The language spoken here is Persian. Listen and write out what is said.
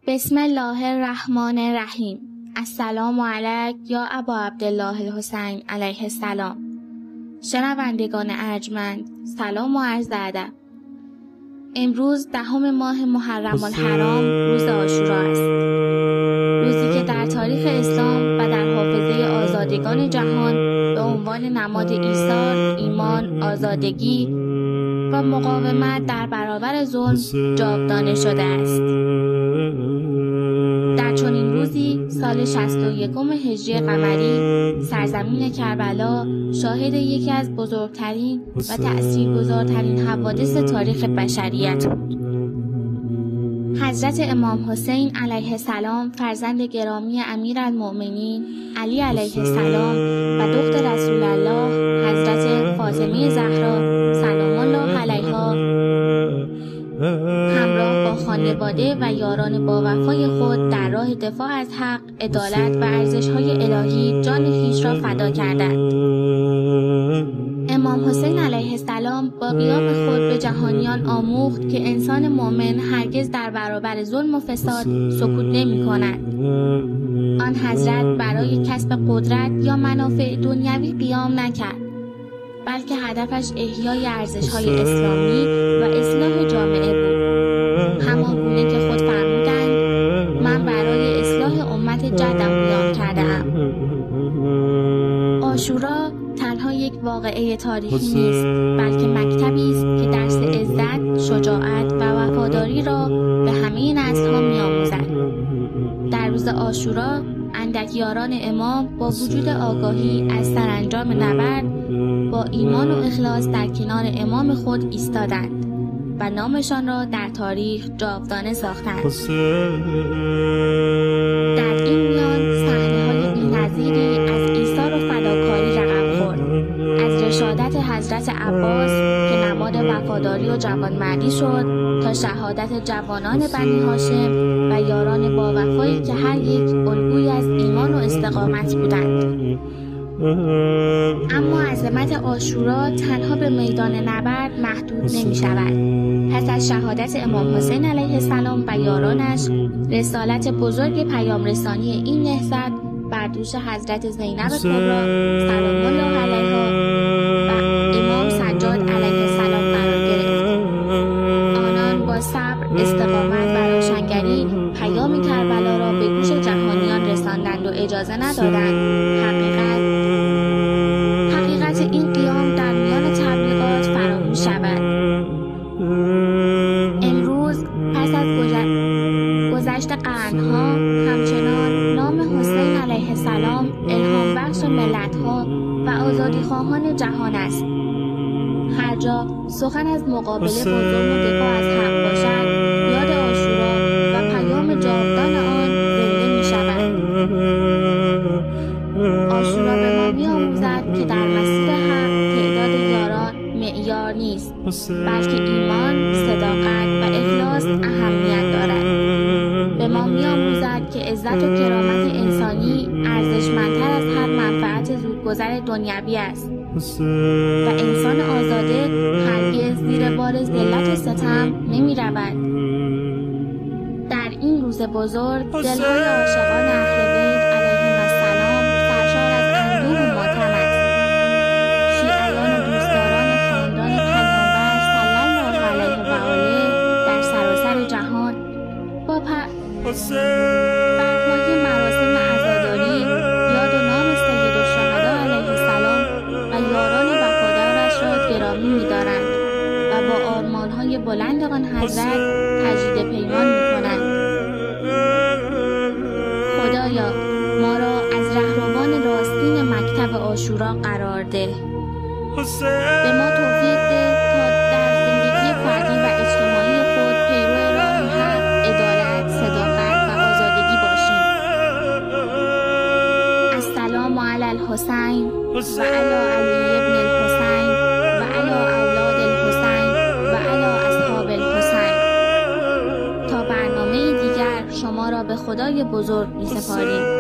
بسم الله الرحمن الرحیم. السلام علیک یا ابا عبدالله الحسین علیه السلام. شنوندگان ارجمند، سلام و عرض ادب. امروز 10 ماه محرم الحرام روز عاشورا است. روزی که در تاریخ اسلام و در حافظه آزادگان جهان به عنوان نماد ایثار، ایمان، آزادگی و مقاومت در برابر ظلم جاودانه شده است. در چنین روزی سال 61 هجری قمری سرزمین کربلا شاهد یکی از بزرگترین و تأثیرگذارترین حوادث تاریخ بشریت بود. حضرت امام حسین علیه السلام فرزند گرامی امیرالمؤمنین علی علیه السلام و دختر رسول الله حضرت فاطمه زهرا سلام الله علیها همراه با خانواده و یاران با وفای خود در راه دفاع از حق، عدالت و ارزش‌های الهی جان خویش را فدا کردند. امام حسین علیه السلام با قیام خود به جهانیان آموخت که انسان مؤمن هرگز در برابر ظلم و فساد سکوت نمی‌کند. آن حضرت برای کسب قدرت یا منافع دنیوی قیام نکرد، بلکه هدفش احیای ارزش‌های اسلامی و اصلاح جامعه بود. همان گونه که خود فرمودند: من برای اصلاح امت جدم قیام کرده‌ام. عاشورا تنها یک واقعه تاریخی نیست، بلکه مکتبی است که درس عزت، شجاعت و وفاداری را به همه نسل‌ها می‌آموزد. در روز عاشورا اندک یاران امام با وجود آگاهی از سرانجام نبرد با ایمان و اخلاص در کنار امام خود ایستادند و نامشان را در تاریخ جاودانه ساختند. در این میان صحنه‌های بی‌نظیری از ایثار و فداکاری رقم خورد. از رشادت حضرت عباس که نماد وفاداری و جوانمردی شد تا شهادت جوانان بنی هاشم و یاران با وفایی که هر یک الگویی از ایمان و استقامت بودند. اما عظمت عاشورا تنها به میدان نبرد محدود نمی شود. پس از شهادت امام حسین علیه السلام و یارانش، رسالت بزرگ پیام رسانی این نهضت بر دوش حضرت زینب کبری سلام الله علیها و امام سجاد علیه السلام قرار گرفت. آنان با صبر، استقامت و روشنگری پیام کربلا را به گوش جهانیان رساندند و اجازه ندادند حقیقت این قیام در میان تبلیغات فراموش شود. امروز پس از گذشت قرنها همچنان نام حسین علیه السلام الهام بخش ملت‌ها و آزادیخواهان جهان است. هر جا سخن از مقابله با ظلم و دفاع از حق باشد، یاد عاشورا و پیام جاودان آن زنده می‌شود. عاشورا به ما می‌آموزد که در مسیر حق تعداد یاران معیار نیست، بلکه ایمان، صداقت و اخلاص اهمیت دارد. به ما می‌آموزد که عزت و کرامت انسانی ارزشمندتر از هر منفعت زودگذر دنیوی است و انسان آزاده هرگز زیر بار ذلت و ستم نمی‌رود. در این روز بزرگ دل‌های عاشقان اهل بیت علیهم السلام سرشار از اندوه و ماتم است. شیعیان و دوستداران خاندان پیامبر صلی الله علیه و آله در سراسر جهان با برپای مراسم عزاداری یاد و نام سیدالشهدا علیه السلام و یاران وفادارش را گرامی می‌دارند و با آرمان‌های بلند آن حضرت تجدید پیمان می‌کنند. خدایا ما را از رهروان راستین مکتب عاشورا قرار ده. به ما توفیق ده تا در زندگی فردی و اجتماعی خود پیرو راه حق، عدالت، صداقت و آزادگی باشیم. السلام علی الحسین و علی علی ابن الحسین و علی اولاد الحسین و علی اصحاب الحسین. تا برنامه دیگر شما را به خدای بزرگ می‌سپاریم.